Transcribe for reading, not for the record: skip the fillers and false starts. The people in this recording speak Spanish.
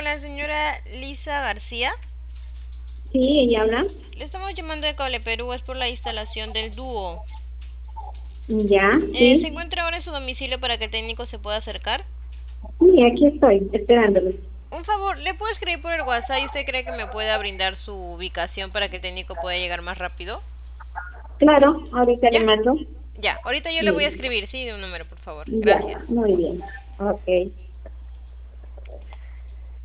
con la señora Lisa García. Sí, ella habla. Le estamos llamando de Cable Perú, es por la instalación del dúo. Ya, ¿Se sí. encuentra ahora en su domicilio para que el técnico se pueda acercar? Sí, aquí estoy, esperándolo. Un favor, ¿le puedo escribir por el WhatsApp y usted cree que me pueda brindar su ubicación para que el técnico pueda llegar más rápido? Claro, ahorita le ¿Ya? mando. Ya, ahorita yo le voy a Bien. escribir, sí, de un número, por favor. Ya, Gracias. muy bien. Ok.